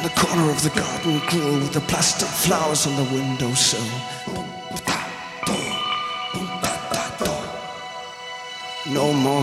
the corner of the garden grill with the plastic flowers on the windowsill. No more